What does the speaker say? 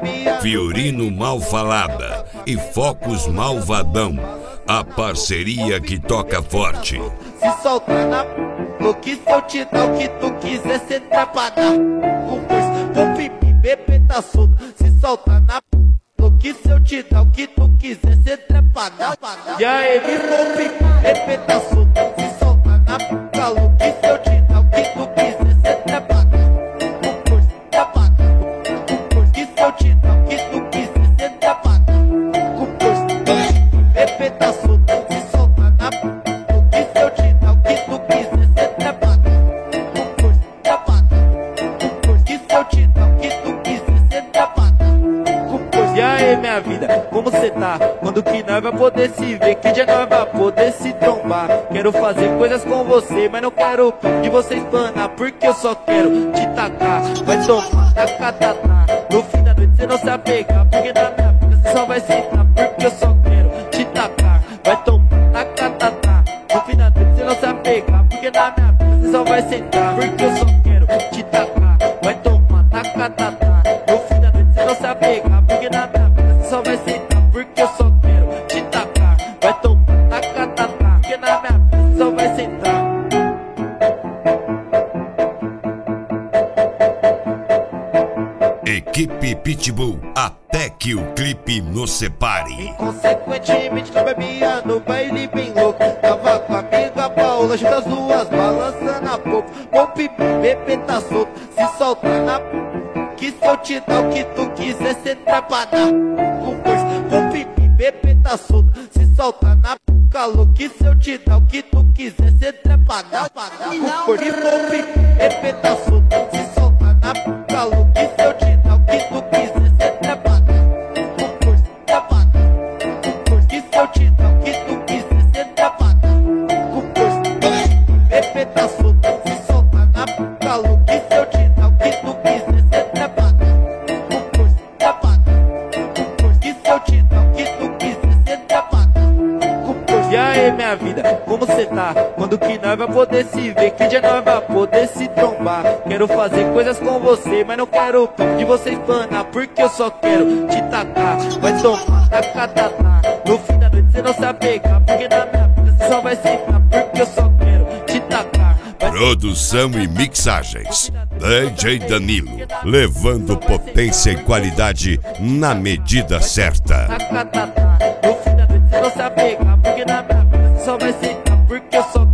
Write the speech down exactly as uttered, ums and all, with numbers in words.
Fiorino Malfalada e Focos Malvadão, a parceria que toca forte. Se soltar na p... que se eu te dar o que tu quiser, cê trapadar. Com força, com pipi, bebê tá solto. Se soltar na p... que se eu te dar o que tu quiser, cê trapadar. E aí, me com pipi, bebê tá solto. Se soltar na p... que se eu te dar o que tu quiser, cê trapadar. Com força, trapadar. Com força, que se eu te dar o que tu quiser, cê trapadar. Com força, bebê tá solto. Se soltar na p... minha vida, como cê tá? Quando que nós vai poder se ver? Que dia nós vai poder se trombar? Quero fazer coisas com você, mas não quero que você espanar, porque eu só quero te tacar. Vai tomar, tacar, tacar. No fim da noite cê não se apegar, porque na minha vida cê só vai sentar, porque eu só quero te tacar. Vai tomar, tacar, tacar. No fim da noite cê não se apegar, porque na minha vida cê só vai sentar, porque eu só quero te tacar. Vai tomar, tacar, tacar. No fim da noite cê não se apegar, porque na minha só vai sentar, porque eu só quero te tacar. Vai tomar, taca, taca, porque na minha vida só vai sentar. Equipe Pitbull, até que o clipe nos separe. Inconsequentemente não bebia no baile bem louco. Tava com a amiga Paula, junto as duas, balançando a pouco. Bom pipi, bebê tá solto, se soltar na p... que se eu te dar o que tu quiser, cê trapadar. Com força, com pipi, bebê tá solto. Se soltar na p... calor, que se eu te dar o que tu quiser, cê trapadar. Com força, com pipi, bebê tá solto. Se soltar na p... calor, que se eu te dar o que tu quiser, cê trapadar. Com força, trapadar. Com força, que se eu te dar o que tu quiser, cê trapadar. Com força, bebê tá solto. Se soltar na p... calor, que se eu te dar o que tu quiser, cê trapadar. E aí, minha vida, como cê tá? Quando que nós vai poder se ver? Que dia nós vai poder se trombar? Quero fazer coisas com você, mas não quero que você espanar, porque eu só quero te tacar. Vai tomar, taca, taca. No fim da noite cê não se apegar, porque na minha vida cê só vai sentar, porque eu só quero te tacar. Produção e mixagens, D J Danilo, levando potência e qualidade na medida certa. Taca, taca. No fim da noite cê não se apegar, porque na minha vida cê só vai sentar, porque eu só